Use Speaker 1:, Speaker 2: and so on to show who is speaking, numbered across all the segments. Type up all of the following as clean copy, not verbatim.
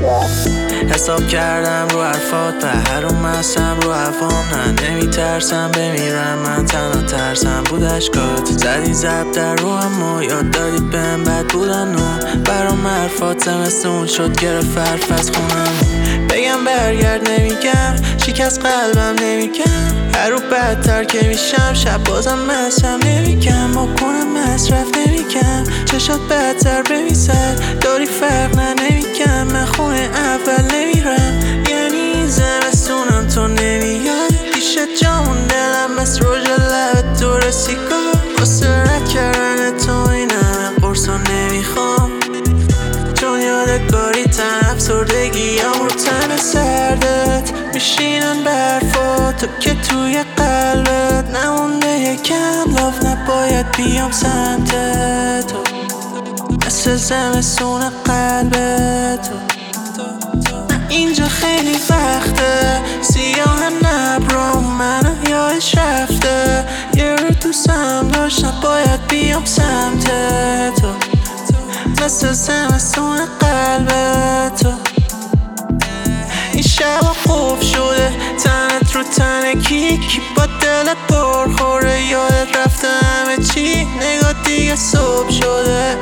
Speaker 1: حساب کردم رو حرفات، بهر اومستم رو هوام. نه نمیترسم بمیرم، من تنها ترسم بود اشکات. زدی زب در رو هم و یاد دادی بهم بد بودن و برام حرفات زمستون شد گرفت حرف از خونم. بگم برگرد نمیگم، شکست قلبم نمیگم. هر رو بدتر که میشم شب بازم مستم نمیگم. با کنم مصرف نمیگم، چشات بدتر بمیسد داری فرق نمیگم. من خونه اول نمیرم، یعنی زمستونم تو نمیای. پیشت جامون دلم بس روژ لبت دور سیگار. واسه رد کردن تو این همه قرصا نمیخوام، چون یادگاری تن افسردگی هم رو تن سردت میشینن برفا. تو که توی قلبت نمونده یکم لاف، نباید بیام سمت تو مثل زمستون قلبت تو. اینجا خیلی وقته سیاه نبرام منو یادش رفته. یه رو دوستم داشت نباید بیام سمت تو مثل زمستون قلبت تو. این شب خوب شده تنت رو تن کی با دلت پرخوره. یادت رفته همه چی، نگاه دیگه صبح شده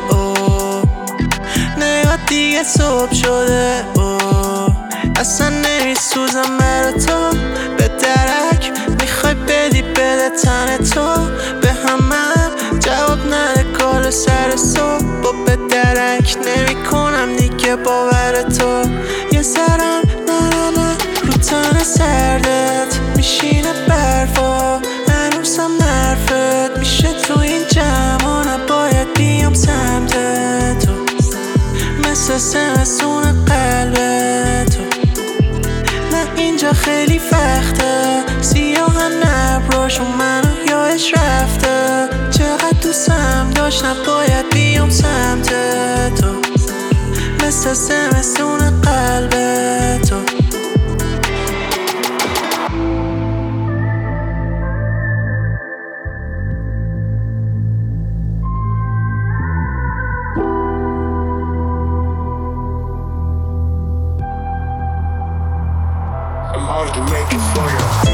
Speaker 1: نگاه دیگه صبح شده اصلا نمیسوزم برا تو به درک. میخوای بدی بده تن تو به همم، جواب نده کار سر صبح با به درک. نمی کنم دیگه باور تو یه سرم نه رو تن سردت میشینه برفا. هنوزم نرفت میشه تو این جمع، نباید بیام سمت تو مثل زمستون قلبت تو. نه اینجا خیلی وقته سیاه نبراش و منو یادش رفته. چقدر دوستم داشت نباید بیام سمت تو مثل زمستون قلبت تو.
Speaker 2: I'm hard to make it for you.